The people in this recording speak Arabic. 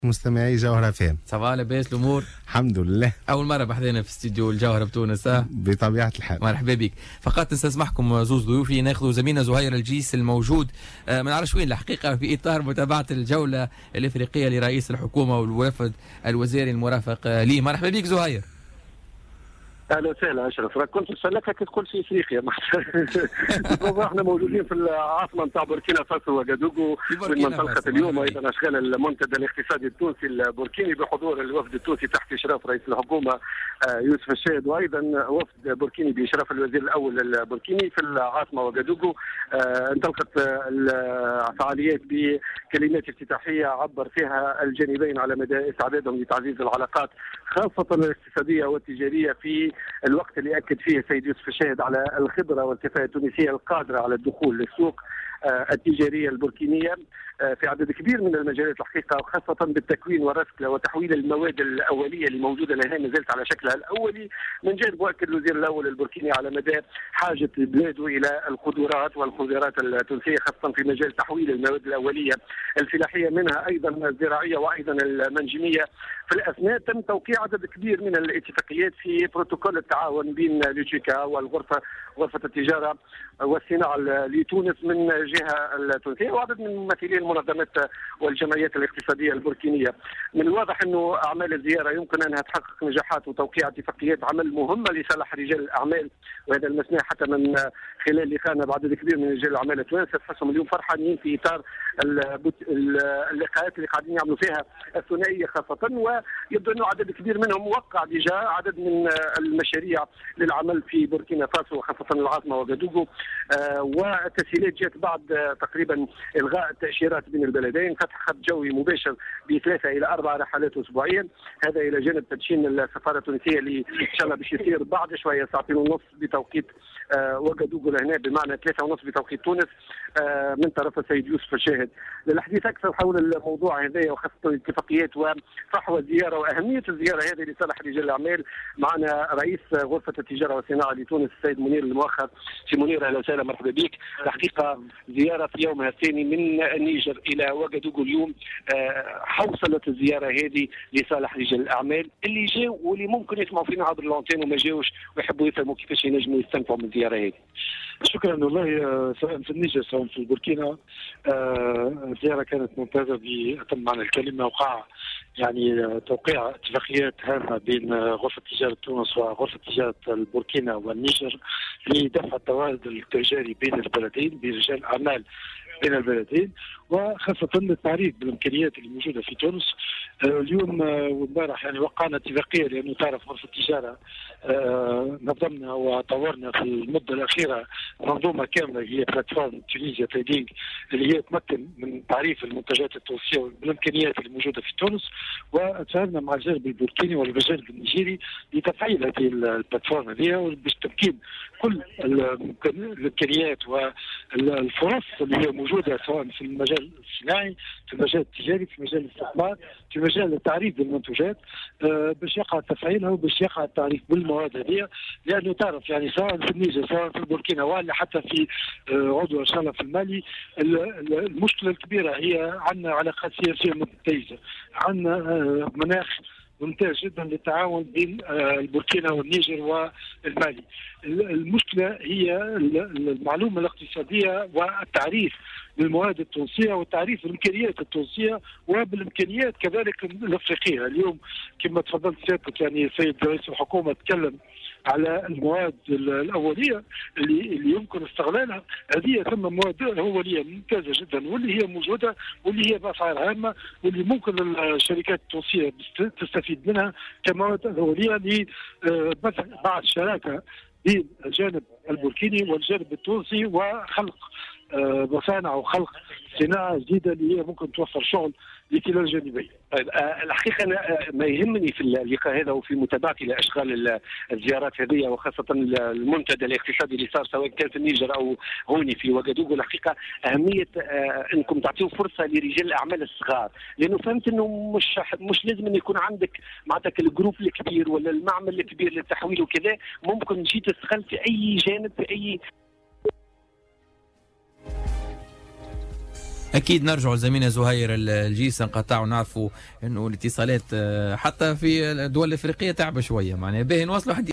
مستمعي جوهرة فهم. صباح لاباس الامور؟ الحمد لله. اول مره بحذانا في استديو الجوهرة بتونس. بطبيعه الحال. مرحبا بك. فقط نستسمحكم زوز ضيوفي، ناخذ زميلنا زهير الجيس الموجود ما نعرفش وين الحقيقه في اطار متابعه الجوله الافريقيه لرئيس الحكومه والوفد الوزاري المرافق لي. مرحبا بك زهير. اهلا وسهلا اشرف. كنت نسالك كي تقول في افريقيا. احنا موجودين في العاصمه نتاع بوركينا فاسو وغادوغو، وين انطلقت اليوم ايضا اشغال المنتدى الاقتصادي التونسي البوركيني بحضور الوفد التونسي تحت اشراف رئيس الحكومه يوسف الشاهد، وايضا وفد بوركيني باشراف الوزير الاول البوركيني في العاصمه وغادوغو. انطلقت الفعاليات بكلمات افتتاحيه عبر فيها الجانبين على مدى استعدادهم لتعزيز العلاقات خاصه الاقتصاديه والتجاريه في الوقت اللي اكد فيه السيد يوسف الشاهد على الخبره والكفاءه التونسيه القادره على الدخول للسوق التجاريه البوركينيه في عدد كبير من المجالات الحقيقه، وخاصه بالتكوين والرسكله وتحويل المواد الاوليه اللي موجوده لها ما زالت على شكلها الاولي. من جانب واكد الوزير الاول البوركيني على مدى حاجه بلاده الى القدرات والخضروات التونسيه، خاصه في مجال تحويل المواد الاوليه الفلاحيه منها ايضا الزراعيه وايضا المنجميه. في الاثناء تم توقيع عدد كبير من الاتفاقيات في بروتوكول التعاون بين لوتشيكا غرفه التجاره والصناعه لتونس من جهه التونسيه وعدد من ممثلي المنظمات والجمعيات الاقتصاديه البوركينيه. من الواضح انه اعمال الزياره يمكن انها تحقق نجاحات وتوقيع اتفاقيات عمل مهمه لصالح رجال الاعمال، وهذا المسناه حتى من خلال لقائنا بعدد كبير من رجال الاعمال التوانسه تحسهم اليوم فرحانين في اطار اللقاءات اللي قاعدين يعملوا فيها الثنائيه خاصه، ويبدو انه عدد كبير منهم وقع ديجا عدد من المشاريع للعمل في بوركينا فاسو وخاصه العاصمه وغادوغو، والتسهيلات جاءت بعد تقريبا الغاء التاشيرات بين البلدين، فتح خط جوي مباشر ب3 إلى 4 رحلات اسبوعيا، هذا الى جانب تدشين السفاره التونسيه اللي ان شاء الله باش يصير بعد شويه ساعتين ونص بتوقيت وغادوغو لهنا، بمعنى 3 ونص بتوقيت تونس من طرف السيد يوسف الشاهد. للحديث اكثر حول الموضوع هذا وخاصه الاتفاقيات وفحوى الزياره واهميه الزياره هذه لصالح رجال الاعمال، معنا رئيس غرفه التجاره والصناعه لتونس السيد منير المؤخر. سي منير اهلا وسهلا، مرحبا بك. الحقيقه زياره في يومها الثاني من النيجر الى وغادوغو اليوم، حوصلت الزياره هذه لصالح رجال الاعمال اللي جاوا واللي ممكن يسمعوا فينا عبر اللونتين وما جاوش ويحبوا يفهموا كيفاش ينجموا يستمتعوا من الزياره هذه. شكرا والله، سواء في النيجر سواء في البوركينا الزياره كانت ممتازه بأتم معنى الكلمه، وقع يعني توقيع اتفاقيات هامه بين غرفه تجاره تونس وغرفه تجاره البوركينا والنيجر لدفع التوازن التجاري بين البلدين، بين رجال الاعمال بين البلدين، وخاصة التعريف بالإمكانيات اللي موجودة في تونس. اليوم وامبارح يعني وقعنا اتفاقية، لأنه تعرف غرفة التجارة نظمنا وطورنا في المدة الأخيرة منظومة كاملة هي بلاتفورم تونيزيا تريدينج، اللي هي تمكن من تعريف المنتجات التونسية بالإمكانيات اللي موجودة في تونس، وتعاملنا مع الجانب البوركيني والجانب النيجيري لتفعيل هذه البلاتفورم هذه باش تمكين كل الإمكانيات والفرص اللي هي موجودة سواء في المجال الصناعي، في المجال التجاري، في مجال الاستثمار، في مجال التعريف بالمنتوجات، باش يقع تفعيلها وباش يقع التعريف بالمواد هذه، لانه تعرف يعني سواء في النيجر سواء في البوركينا ولا حتى في عضو ان شاء الله في المالي، المشكله الكبيره هي عندنا علاقات سياسيه متميزه، عندنا مناخ ممتاز جدا للتعاون بين البوركينا والنيجر والمالي. المشكله هي المعلومه الاقتصاديه والتعريف بالمواد التونسيه وتعريف الامكانيات التونسيه وبالامكانيات كذلك الافريقيه. اليوم كما تفضلت سيادتك يعني السيد رئيس الحكومه تكلم على المواد الاوليه اللي يمكن استغلالها، هذه ثم مواد اوليه ممتازه جدا واللي هي موجوده واللي هي باسعار هامه واللي ممكن الشركات التونسيه تستفيد منها كمواد اوليه بعد شراكه بين الجانب البوركيني والجانب التونسي وخلق مصانع وخلق صناعه جديده اللي هي ممكن توفر شغل لكلا الجانبين. طيب الحقيقه أنا ما يهمني في اللقاء هذا وفي متابعتي لاشغال الزيارات هذه وخاصه المنتدى الاقتصادي اللي صار سواء كان في النيجر او هوني في وغادوغو، الحقيقه اهميه انكم تعطيوا فرصه لرجال الاعمال الصغار، لانه فهمت انه مش لازم أن يكون عندك معناتك الجروب الكبير ولا المعمل الكبير للتحويل وكذا، ممكن تجي تستغل في اي جانب في اي اكيد نرجع لزميلنا زهير الجيس، انقطع ونعرفوا انه الاتصالات حتى في الدول الافريقيه تعب شويه، معناها باهي نواصلوا